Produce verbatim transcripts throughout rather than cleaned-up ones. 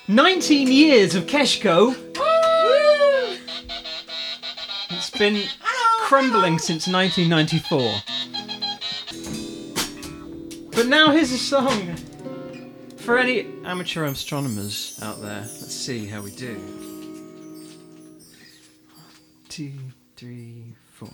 nineteen years of Keshko. It's been crumbling since nineteen ninety-four. But now here's a song for any amateur astronomers out there. Let's see how we do. Two, three, four.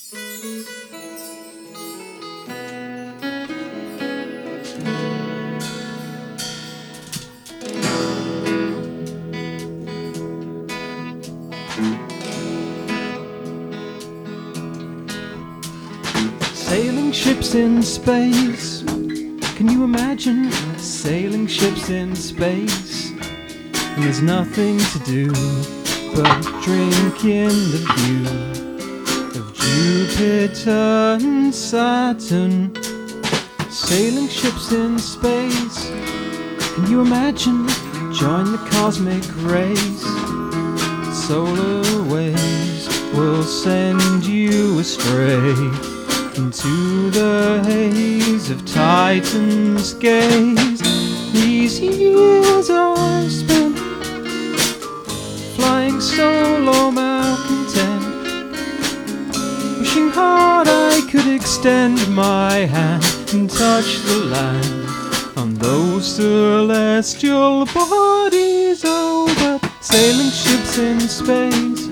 Sailing ships in space. Can you imagine sailing ships in space? And there's nothing to do but drink in the view of Jupiter and Saturn. Sailing ships in space. Can you imagine? Join the cosmic race. Solar waves will send you astray into the haze of Titan's gaze. These years I spent flying solo malcontent, wishing hard I could extend my hand and touch the land on those celestial bodies. Oh, but sailing ships in space.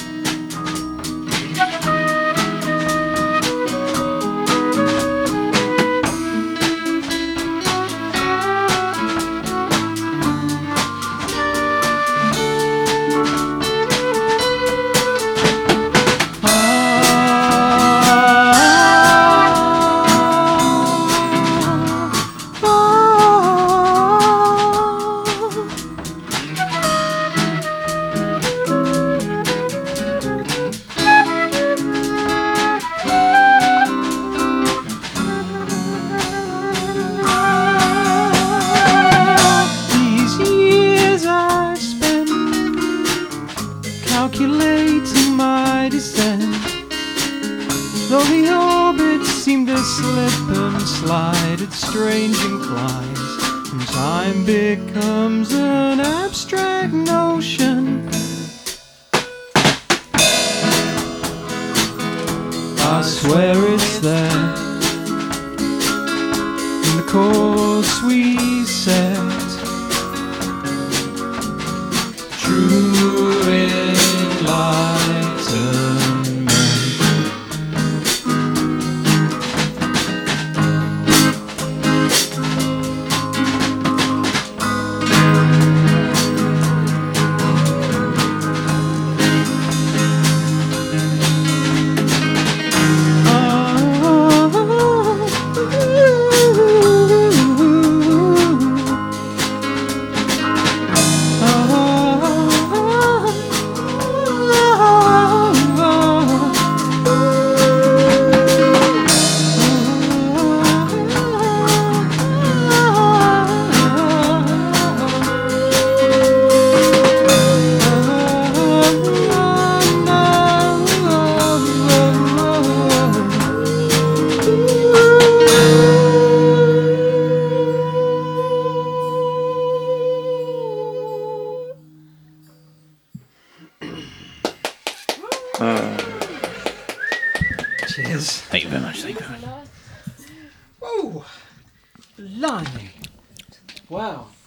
Calculating my descent, though the orbits seem to slip and slide at strange inclines, and time becomes an abstract notion. I swear it's there in the course we set. True enlightenment. Cheers. Thank you very much. Thank you very much. Oh, blimey. Wow.